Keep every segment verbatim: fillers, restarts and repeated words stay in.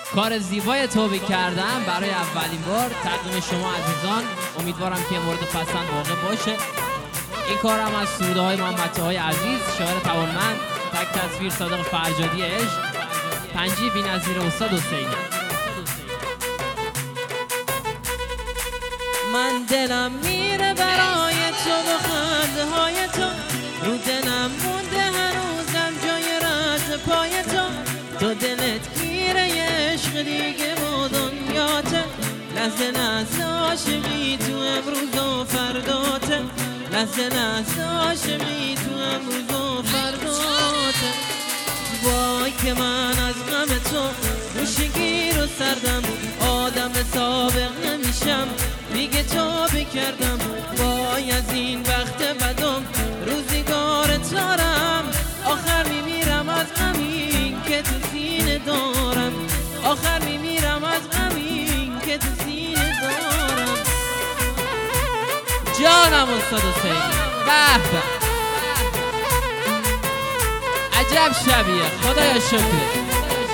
کار زیبای توبه کردم برای اولین بار تقدیم شما عزیزان. امیدوارم که مورد پسند واقع باشه. این کارم از سروده های محمد طاهای عزیز، شاعر توانمند. تک تصویر صادق فرجادی عشق، پنجی بی‌نظیر استاد حسینی. من دلم میره برای تو و خنده های تو، رو دلم مونده هنوزم جای رد پای تو. تو دلت گیره عشق دیگه و دنیاته، لحظه لحظه عاشقی تو امروز و فرداته، لحظه لحظه عاشقی تو امروز و فرداته. وای که من از غم تو گوشگیر و سردم، آدم سابق نمیشم دیگه تو بکردم. وای از این وقت بدم روزگار تارم، آخر میمیرم از غمی که تو سینه دارم، آخر میمیرم از غمی که تو سینه دارم. جانم استاد حسینی، به به عجب شبیه، خدایا شکر.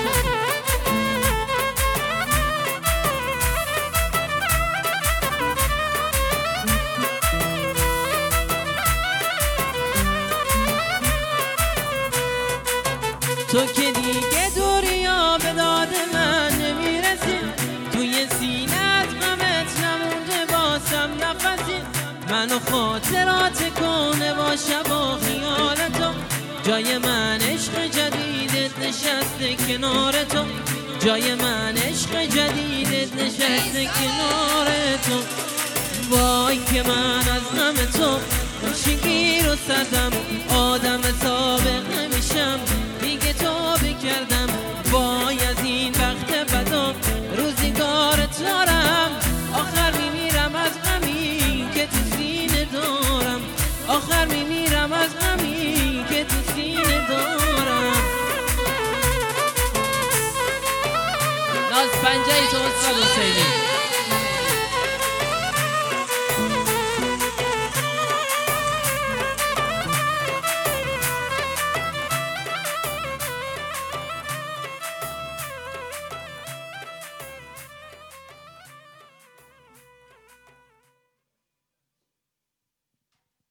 تو که دیگه دوریا به داد من نمیرسی، توی سینه از غمت نمونده باسم نفسی. منو خاطرات کنه باشه با خیال تو، جای من عشق جدیدت نشسته کنار تو، جای من عشق جدیدت نشسته کنار تو. وای که من از غم تو گوشگیر و سردم، آدم سابق نمیشم دیگه تو بکردم. وای از این وقت بدم روزگار تارم، آخر میمیرم از غمی که تو سینه دارم، آخر میمیرم از غمی که تو سینه دارم. ناز پنجه ای تو استاد حسینی.